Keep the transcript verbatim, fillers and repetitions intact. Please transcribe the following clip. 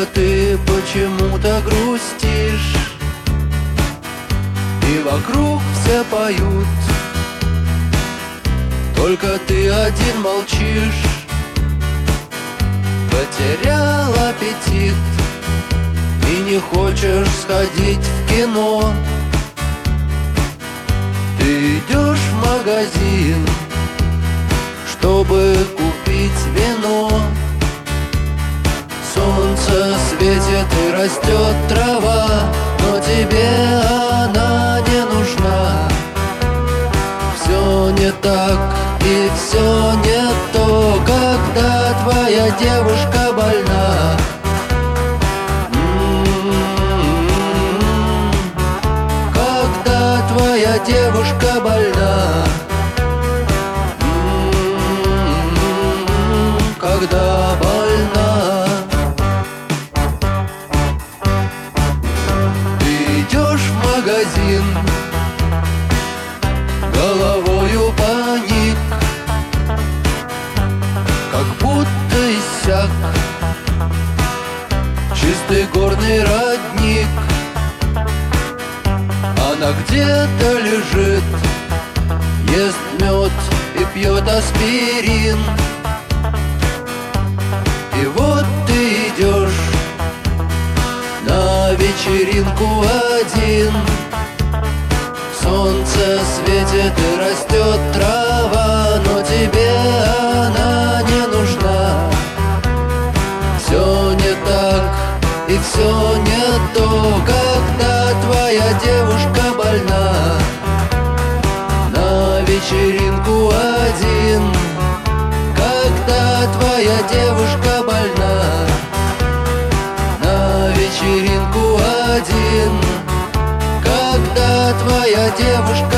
Только ты почему-то грустишь, и вокруг все поют. Только ты один молчишь, потерял аппетит и не хочешь сходить в кино. Ты идешь в магазин, чтобы купить вино. Солнце светит и растет трава, но тебе она не нужна. Все не так и все не то, когда твоя девушка больна. М-м-м. Когда твоя девушка больна. М-м-м. Когда больна. Ты идешь в магазин, головою паник, как будто иссяк чистый горный родник. Она где-то лежит, ест мед и пьет аспирин. И вот ты идешь на вечеринку один. Солнце светит и растет трава, но тебе она не нужна. Все не так и все не то, когда твоя девушка больна. На вечеринку один, когда твоя девушка больна. На вечеринку один, когда твоя девушка